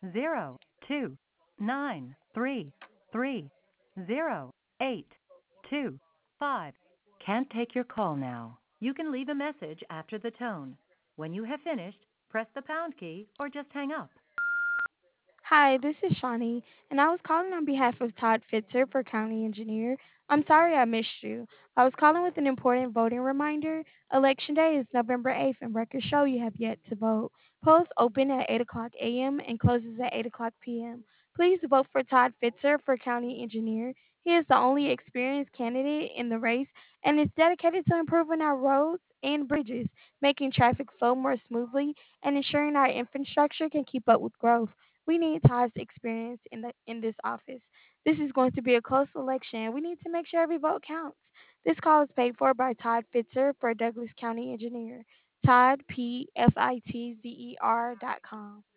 029330825. Can't take your call now. You can leave a message after the tone. When you have finished, press the pound key or just hang up. Hi, this is Shawnee, and I was calling on behalf of Todd Fitzer for County Engineer. I'm sorry I missed you. I was calling with an important voting reminder. Election Day is November 8th, and records show you have yet to vote. Polls open at 8 o'clock a.m. and closes at 8 o'clock p.m. Please vote for Todd Fitzer for County Engineer. He is the only experienced candidate in the race and is dedicated to improving our roads and bridges, making traffic flow more smoothly, and ensuring our infrastructure can keep up with growth. We need Todd's experience in this office. This is going to be a close election. We need to make sure every vote counts. This call is paid for by Todd Fitzer for Douglas County Engineer. Todd, PFITZER.com.